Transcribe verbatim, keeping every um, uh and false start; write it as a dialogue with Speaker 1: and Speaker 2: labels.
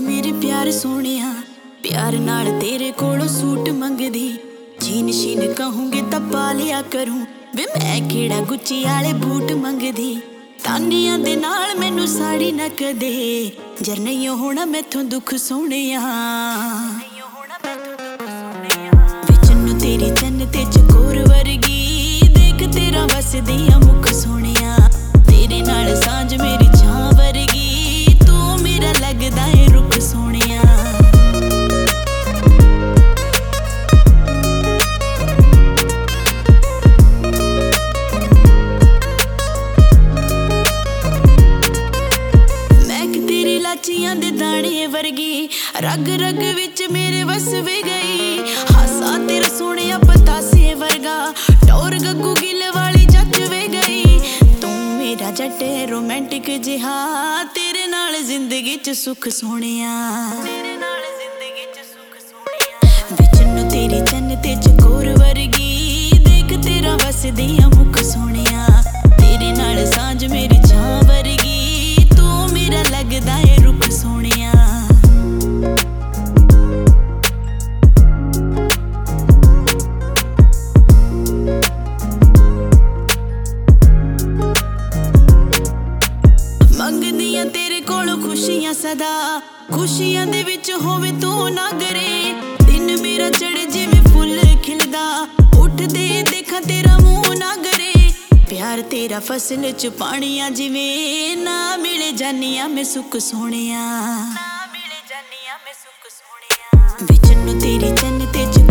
Speaker 1: मेरे प्यार सोनिया प्यार नाल तेरे कोलों सूट मंगदी जीन शीन कहूंगे तां पा लिया करूं वे मैं केड़ा गुच्ची आले बूट मंगदी तानियां दे नाल मैनू साड़ी ना कदे जर नहीं होना मैथों दुख सोनिया विच नूं तेरी चन्न ते चकोर वर्गी देख तेरा वसदी आ मुख सोनिया तेरे नाल सांझ मेरी छां वर्गी तू मेरा लगदा है रुख सोनिया लाचियां दे दाने वर्गी रग रग विच मेरे वस वे गई हासा तेरा सोनिया पतासे वर्गा टोर गग्गू गिल वाली जच वे गई तू मेरा जट रोमांटिक जिहा तेरे नाल जिंदगी च सुख सोनिया तेरे नाल जिंदगी च सुख सोनिया विच नूं तेरी चन्न ते चकोर वर्गी देख तेरा वसदी आ मुख सोनिया तेरे नाल सांझ मेरी छां वर्गी तू मेरा लगदा है रुख सोनिया मंगदियां तेरे कोलों खुशियां सदा खुशियां दे विच होवे तू ना करे दिन मेरा चढ़े जिवें फुल खिलदा उठदे देखा तेरा मुंह ना करे प्यार तेरा फसल च पानिया जिवें ना मिले जानिया मैं सुख सोनिया ना मिले जानिया मैं सुख सोनिया विच नूं तेरी चन्न ते